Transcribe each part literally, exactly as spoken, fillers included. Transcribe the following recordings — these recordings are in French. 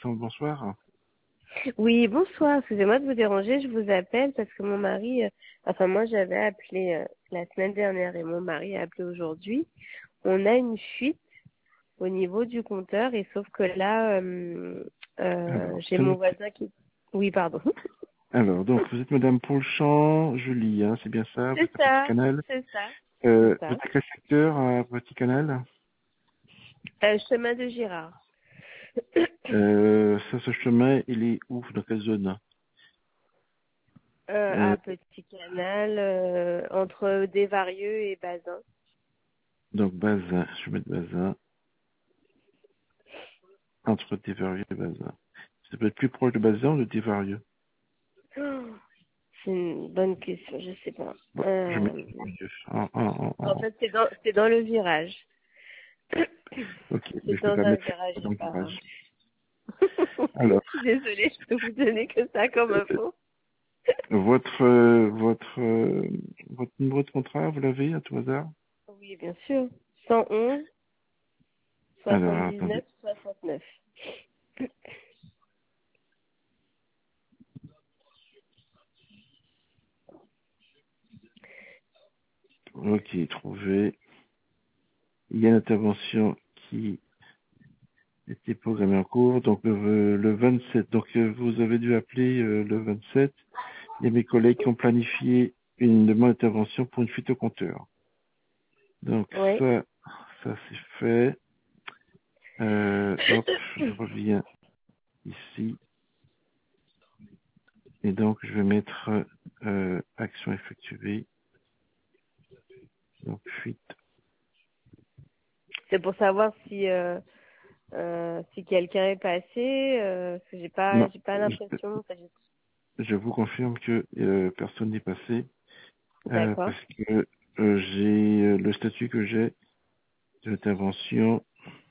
ensemble. Bonsoir. Oui, bonsoir. Excusez-moi de vous déranger. Je vous appelle parce que mon mari, euh, enfin moi j'avais appelé euh, la semaine dernière et mon mari a appelé aujourd'hui. On a une fuite au niveau du compteur et sauf que là, euh, euh, Alors, j'ai c'est mon noté. voisin qui... Oui, pardon. Alors, donc, vous êtes Madame Paulchamp, Julie, hein, c'est bien ça, vous C'est êtes à Petit ça, Canal. c'est ça, Euh, c'est vous ça. êtes à quel secteur à Petit Canal? Euh, chemin de Girard. euh, Ça, ce chemin, il est où? Dans quelle zone? Euh, euh, à Petit Canal, euh, entre Desvarieux et Bazin. Donc, Bazin, je vais mettre Bazin, entre Desvarieux et Bazin. Ça peut être plus proche de Bazin ou de Desvarieux? Oh, c'est une bonne question, je sais pas. Bon, je mets Euh, Desvarieux. En, en, en, en en- fait, c'est dans, c'est dans le virage. Ok, mais C'est je peux dans pas un mettre virage dans le apparent. garage. Je Alors, suis désolée, je peux vous donner que ça comme euh, info. votre, euh, votre, euh, votre numéro de contrat, vous l'avez à tout hasard? Oui, bien sûr. cent onze, Alors, attendez. soixante-dix-neuf, soixante-neuf. Ok, trouvé. Il y a une intervention qui était programmée en cours, donc euh, le vingt-sept. Donc euh, vous avez dû appeler euh, le vingt-sept. Il y a mes collègues qui ont planifié une demande d'intervention pour une fuite au compteur. Donc Oui. ça, ça c'est fait. Euh, hop, je reviens ici. Et donc je vais mettre euh, action effectuée. Donc fuite. C'est pour savoir si euh, euh, si quelqu'un est passé. Euh, parce que j'ai pas Non, j'ai pas je, l'impression. Enfin, j'ai- je vous confirme que euh, personne n'est passé euh, D'accord. parce que euh, j'ai euh, le statut que j'ai de l'intervention.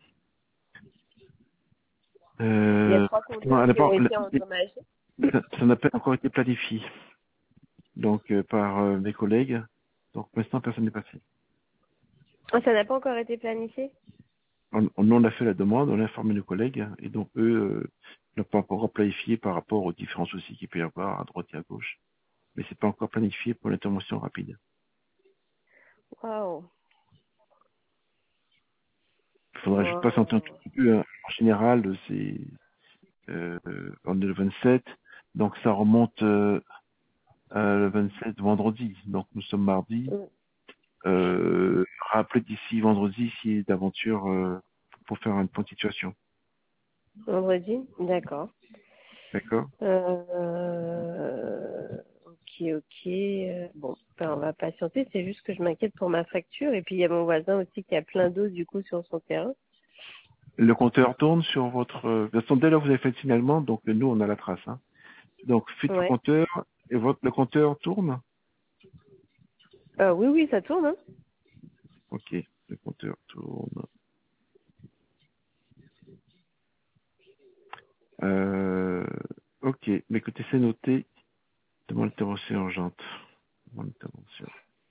Il y a Euh, trois non, compteurs elle a qui ont pas- été la- endommagés. ça ça n'a pas encore été planifié donc euh, par euh, mes collègues. Donc pour l'instant personne n'est passé. Ah, ça n'a pas encore été planifié. On, on en a fait la demande, on a informé nos collègues et donc eux euh, n'ont pas encore planifié par rapport aux différents soucis qu'il peut y avoir à droite et à gauche. Mais c'est pas encore planifié pour l'intervention rapide. Waouh. Il faudra juste patienter un tout Wow. petit peu. Hein. En général, c'est euh, on est le vingt-sept, donc ça remonte euh, à le vingt-sept vendredi. Donc nous sommes mardi. Mm. Euh, rappelez d'ici vendredi s'il y a d'aventure euh, pour faire un point de situation. Vendredi. D'accord. D'accord? Euh, ok, ok. Euh, Bon, ben, on va patienter. C'est juste que je m'inquiète pour ma facture. Et puis, il y a mon voisin aussi qui a plein d'eau, du coup, sur son terrain. Le compteur tourne sur votre... Euh, de toute façon, dès lors que vous avez fait le signalement, donc nous on a la trace. Hein. Donc faites le Ouais. compteur et votre le compteur tourne. Euh, oui, oui, ça tourne, hein. Ok, le compteur tourne. Euh, ok, mais écoutez, c'est noté. Demande d'intervention urgente. Demande d'intervention.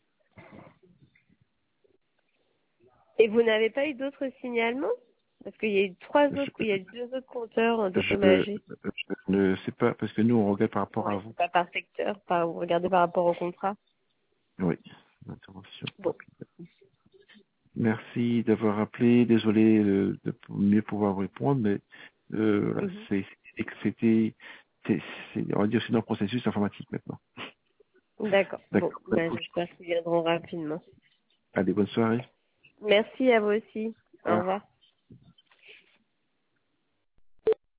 Et vous n'avez pas eu d'autres signalements? Parce qu'il y a eu trois Je, autres, il y a eu deux autres compteurs je, endommagés. je ne sais pas parce que nous on regarde par rapport à Ouais, vous. c'est pas par secteur, par, vous regardez par rapport au contrat. Oui, intervention Bon. rapide. Merci d'avoir appelé. Désolé euh, de mieux pouvoir vous répondre, mais euh, voilà, Mhm. c'est c'est que c'était, c'est- c'est- on va dire, c'est dans le processus informatique maintenant. D'accord. Bon, D'accord. ben, j'espère qu'ils viendront rapidement. Allez, bonne soirée. Merci à vous aussi. Au Au revoir. revoir.